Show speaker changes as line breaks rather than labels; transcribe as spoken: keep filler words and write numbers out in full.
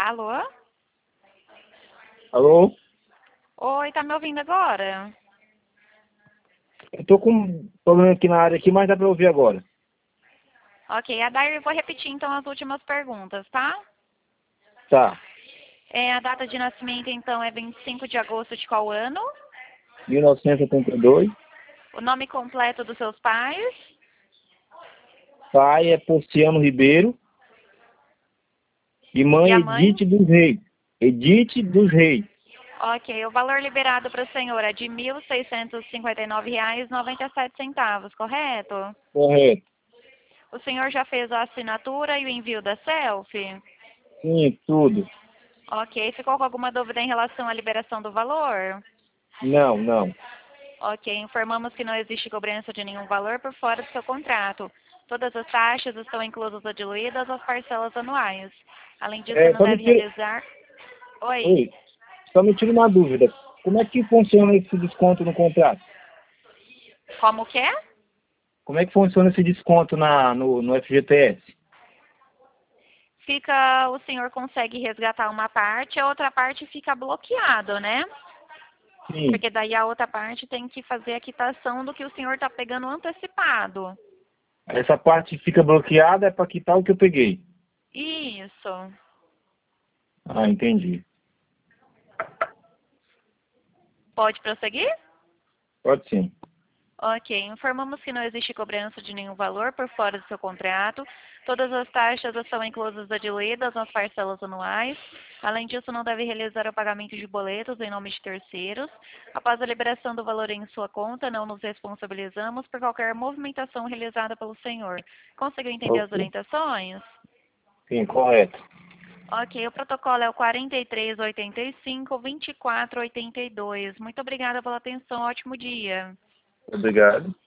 Alô?
Alô?
Oi, tá me ouvindo agora?
Eu tô com um problema aqui na área aqui, mas dá pra ouvir agora.
Ok, a Dair, eu vou repetir então as últimas perguntas, tá?
Tá.
É, a data de nascimento então é vinte e cinco de agosto de qual ano?
mil novecentos e setenta e dois.
O nome completo dos seus pais?
Pai é Porciano Ribeiro. E
E
mãe
a mãe?
Edith dos Reis. Edith dos Reis.
Ok, o valor liberado para o senhor é de mil seiscentos e cinquenta e nove reais e noventa e sete centavos, correto?
Correto.
O senhor já fez a assinatura e o envio da selfie?
Sim, tudo.
Ok, ficou com alguma dúvida em relação à liberação do valor?
Não, não.
Ok, informamos que não existe cobrança de nenhum valor por fora do seu contrato. Todas as taxas estão inclusas ou diluídas às parcelas anuais. Além disso,
É,
não
só me
deve
tira...
realizar... Oi,
Oi, só me tira uma dúvida. Como é que funciona esse desconto no contrato?
como que é?
Como é que funciona esse desconto na, no, no F G T S?
Fica, o senhor consegue resgatar uma parte, a outra parte fica bloqueado, né?
Sim.
Porque daí a outra parte tem que fazer a quitação do que o senhor está pegando antecipado.
Essa parte fica bloqueada é para quitar o que eu peguei.
Isso.
Ah, entendi.
Pode prosseguir?
Pode sim.
Ok, informamos que não existe cobrança de nenhum valor por fora do seu contrato. Todas as taxas são inclusas ou diluídas nas parcelas anuais. Além disso, não deve realizar o pagamento de boletos em nome de terceiros. Após a liberação do valor em sua conta, não nos responsabilizamos por qualquer movimentação realizada pelo senhor. Conseguiu entender as
Ok.
orientações?
Sim, correto.
Ok, o protocolo é o quarenta e três oitenta e cinco, vinte e quatro oitenta e dois. Muito obrigada pela atenção, ótimo dia.
Obrigado.